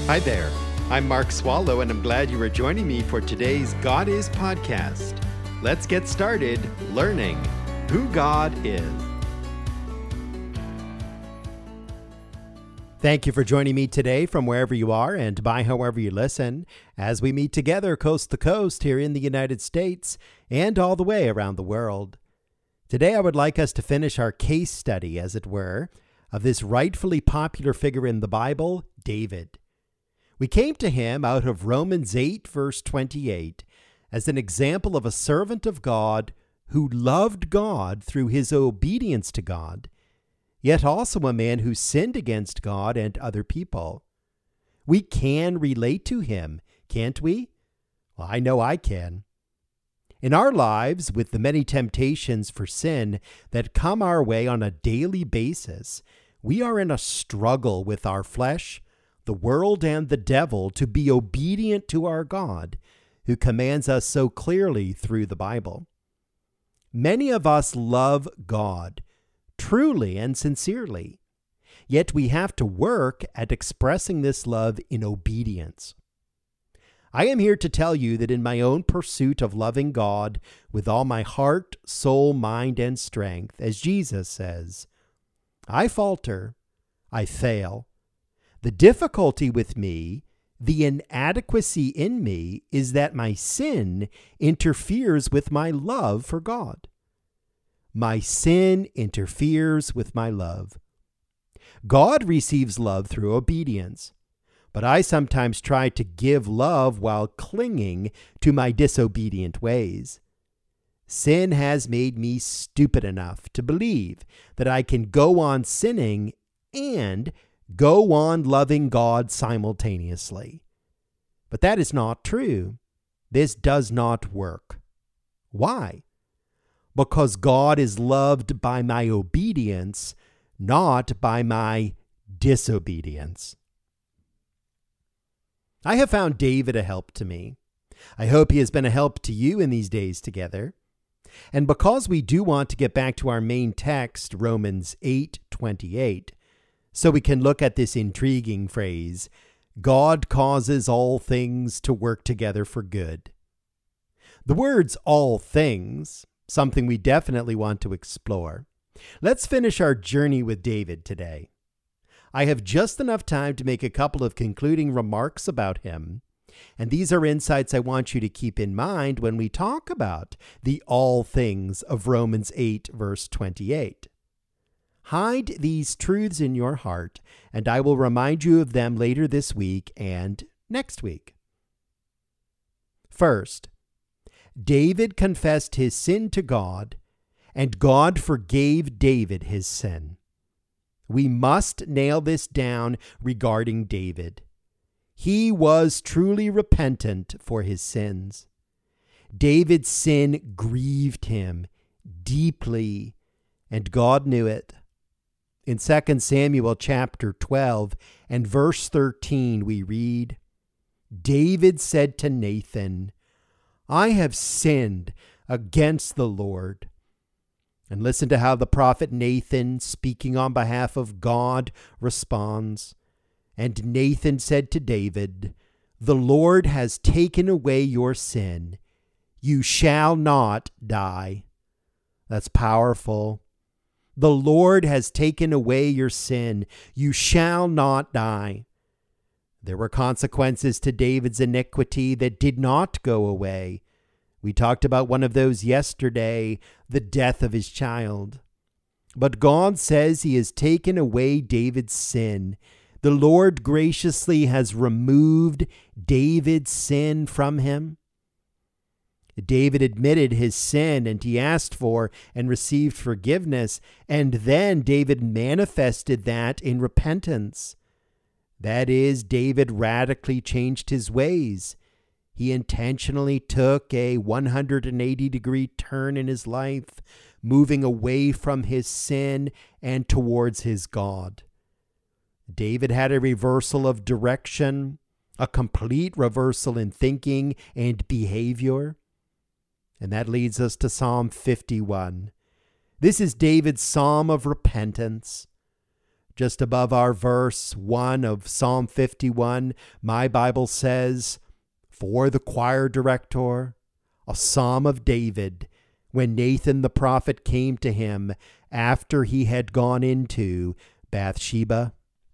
Hi there. I'm Mark Swallow, and I'm glad you are joining me for today's God Is podcast. Let's get started learning who God is. Thank you for joining me today from wherever you are and by however you listen, as we meet together coast to coast here in the United States and all the way around the world. Today I would like us to finish our case study, as it were, of this rightfully popular figure in the Bible, David. We came to him out of Romans 8, verse 28, as an example of a servant of God who loved God through his obedience to God, yet also a man who sinned against God and other people. We can relate to him, can't we? Well, I know I can. In our lives, with the many temptations for sin that come our way on a daily basis, we are in a struggle with our flesh, the world, and the devil to be obedient to our God, who commands us so clearly through the Bible. Many of us love God, truly and sincerely, yet we have to work at expressing this love in obedience. I am here to tell you that in my own pursuit of loving God with all my heart, soul, mind, and strength, as Jesus says, I falter, I fail. The difficulty with me, the inadequacy in me, is that my sin interferes with my love for God. My sin interferes with my love. God receives love through obedience, but I sometimes try to give love while clinging to my disobedient ways. Sin has made me stupid enough to believe that I can go on sinning and go on loving God simultaneously. But that is not true. This does not work. Why? Because God is loved by my obedience, not by my disobedience. I have found David a help to me. I hope he has been a help to you in these days together. And because we do want to get back to our main text, Romans 8:28, so we can look at this intriguing phrase, God causes all things to work together for good. The words all things, something we definitely want to explore. Let's finish our journey with David today. I have just enough time to make a couple of concluding remarks about him, and these are insights I want you to keep in mind when we talk about the all things of Romans 8, verse 28. Hide these truths in your heart, and I will remind you of them later this week and next week. First, David confessed his sin to God, and God forgave David his sin. We must nail this down regarding David. He was truly repentant for his sins. David's sin grieved him deeply, and God knew it. In 2 Samuel chapter 12 and verse 13, we read, David said to Nathan, I have sinned against the Lord. And listen to how the prophet Nathan, speaking on behalf of God, responds. And Nathan said to David, the Lord has taken away your sin. You shall not die. That's powerful. The Lord has taken away your sin. You shall not die. There were consequences to David's iniquity that did not go away. We talked about one of those yesterday, the death of his child. But God says he has taken away David's sin. The Lord graciously has removed David's sin from him. David admitted his sin, and he asked for and received forgiveness, and then David manifested that in repentance. That is, David radically changed his ways. He intentionally took a 180-degree turn in his life, moving away from his sin and towards his God. David had a reversal of direction, a complete reversal in thinking and behavior. And that leads us to Psalm 51. This is David's psalm of repentance. Just above our verse 1 of Psalm 51, my Bible says, "For the choir director, a psalm of David, when Nathan the prophet came to him after he had gone into Bathsheba."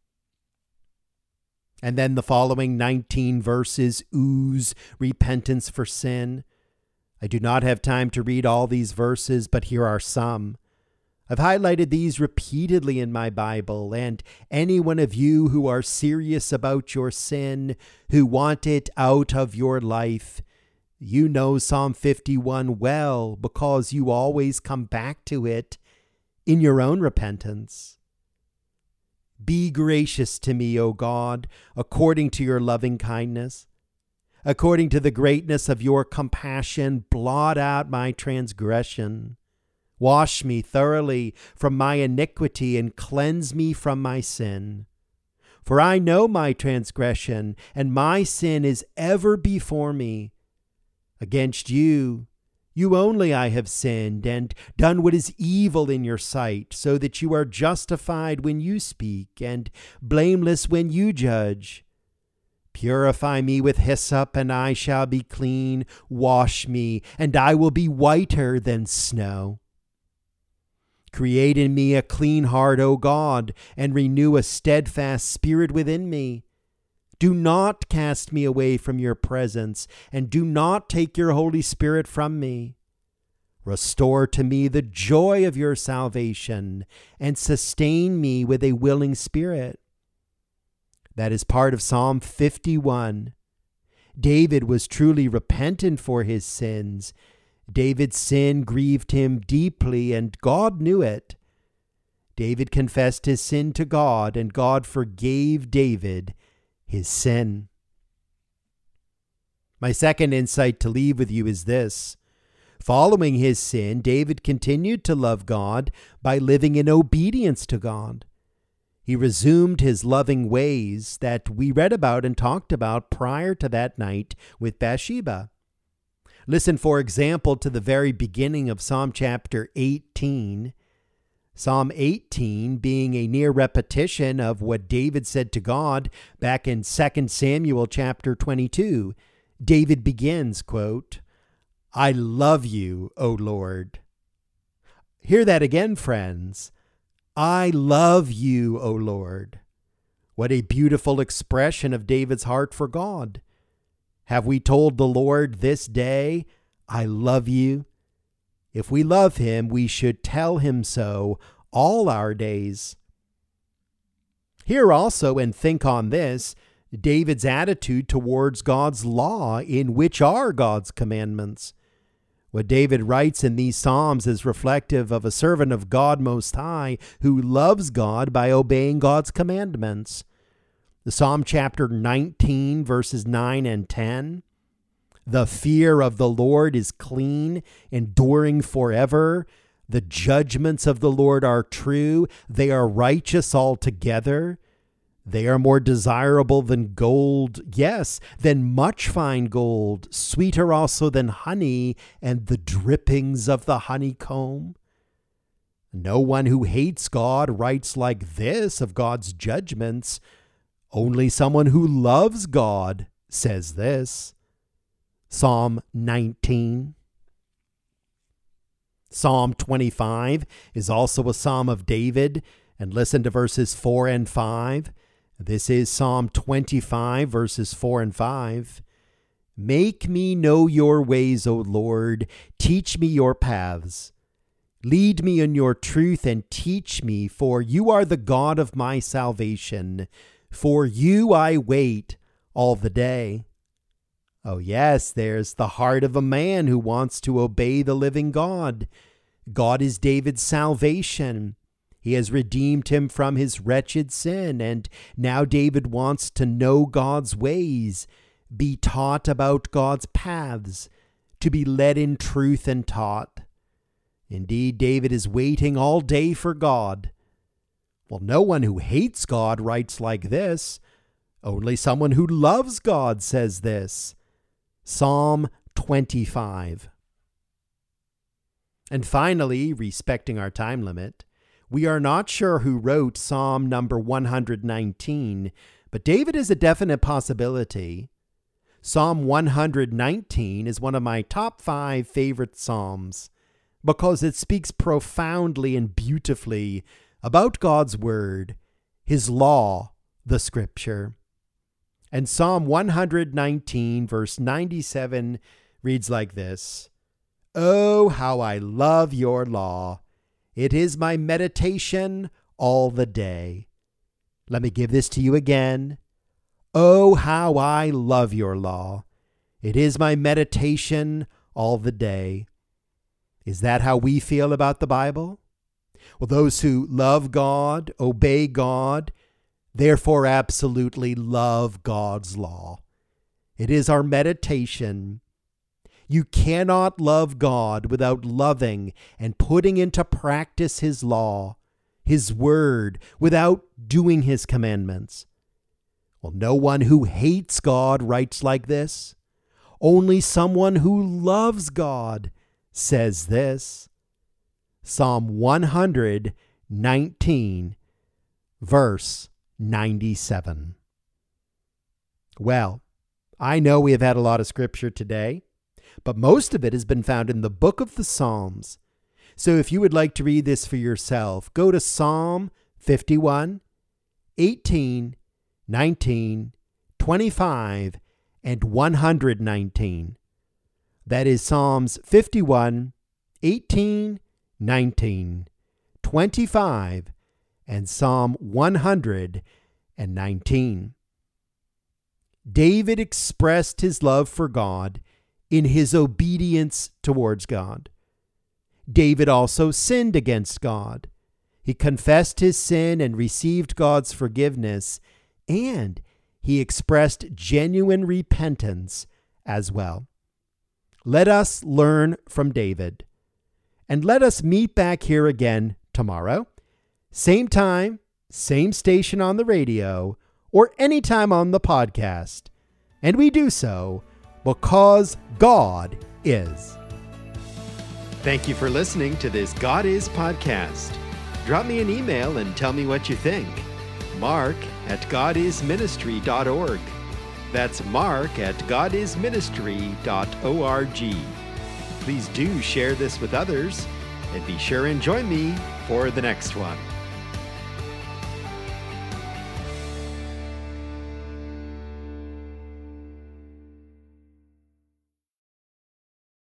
And then the following 19 verses ooze repentance for sin. I do not have time to read all these verses, but here are some. I've highlighted these repeatedly in my Bible, and any one of you who are serious about your sin, who want it out of your life, you know Psalm 51 well because you always come back to it in your own repentance. Be gracious to me, O God, according to your loving kindness. According to the greatness of your compassion, blot out my transgression. Wash me thoroughly from my iniquity and cleanse me from my sin. For I know my transgression, and my sin is ever before me. Against you, you only I have sinned and done what is evil in your sight, so that you are justified when you speak and blameless when you judge. Purify me with hyssop, and I shall be clean. Wash me, and I will be whiter than snow. Create in me a clean heart, O God, and renew a steadfast spirit within me. Do not cast me away from your presence, and do not take your Holy Spirit from me. Restore to me the joy of your salvation, and sustain me with a willing spirit. That is part of Psalm 51. David was truly repentant for his sins. David's sin grieved him deeply, and God knew it. David confessed his sin to God, and God forgave David his sin. My second insight to leave with you is this. Following his sin, David continued to love God by living in obedience to God. He resumed his loving ways that we read about and talked about prior to that night with Bathsheba. Listen, for example, to the very beginning of Psalm chapter 18. Psalm 18 being a near repetition of what David said to God back in 2 Samuel chapter 22. David begins, quote, "I love you, O Lord." Hear that again, friends. I love you, O Lord. What a beautiful expression of David's heart for God. Have we told the Lord this day, I love you? If we love him, we should tell him so all our days. Hear also and think on this, David's attitude towards God's law, in which are God's commandments. What David writes in these Psalms is reflective of a servant of God Most High who loves God by obeying God's commandments. The Psalm chapter 19, verses 9 and 10. The fear of the Lord is clean, enduring forever. The judgments of the Lord are true. They are righteous altogether. They are more desirable than gold, yes, than much fine gold, sweeter also than honey and the drippings of the honeycomb. No one who hates God writes like this of God's judgments. Only someone who loves God says this. Psalm 19. Psalm 25 is also a psalm of David, and listen to verses 4 and 5. This is Psalm 25, verses 4 and 5. Make me know your ways, O Lord. Teach me your paths. Lead me in your truth and teach me, for you are the God of my salvation. For you I wait all the day. Oh yes, there's the heart of a man who wants to obey the living God. God is David's salvation. He has redeemed him from his wretched sin, and now David wants to know God's ways, be taught about God's paths, to be led in truth and taught. Indeed, David is waiting all day for God. Well, no one who hates God writes like this. Only someone who loves God says this. Psalm 25. And finally, respecting our time limit, We are not sure who wrote Psalm number 119, but David is a definite possibility. Psalm 119 is one of my top 5 favorite psalms because it speaks profoundly and beautifully about God's word, his law, the scripture. And Psalm 119, verse 97, reads like this: "Oh, how I love your law. It is my meditation all the day." Let me give this to you again. Oh, how I love your law. It is my meditation all the day. Is that how we feel about the Bible? Well, those who love God, obey God, therefore absolutely love God's law. It is our meditation. You cannot love God without loving and putting into practice his law, his word, without doing his commandments. Well, no one who hates God writes like this. Only someone who loves God says this. Psalm 119, verse 97. Well, I know we have had a lot of scripture today, but most of it has been found in the book of the Psalms. So if you would like to read this for yourself, go to Psalm 51, 18, 19, 25, and 119. That is Psalms 51, 18, 19, 25, and Psalm 119. David expressed his love for God in his obedience towards God. David also sinned against God. He confessed his sin and received God's forgiveness, and he expressed genuine repentance as well. Let us learn from David, and let us meet back here again tomorrow. Same time, same station on the radio, or anytime on the podcast. And we do so because God is. Thank you for listening to this God Is podcast. Drop me an email and tell me what you think. mark@godisministry.org. That's mark@godisministry.org. Please do share this with others, and be sure and join me for the next one.